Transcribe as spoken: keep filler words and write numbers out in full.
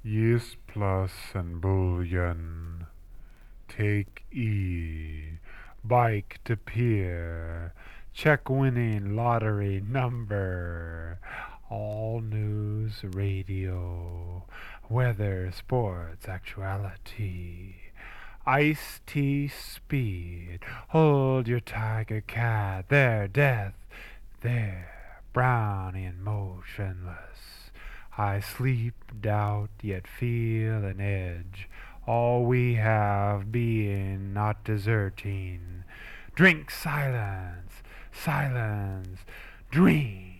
Yeast plus and bullion. Take E. Bike to pier. Check winning lottery number. All news radio. Weather, sports, actuality. Ice tea speed. Hold your tiger cat. There, death. There, brown and motionless. I sleep, doubt, yet feel an edge. All we have being, not deserting. Drink silence, silence, dream.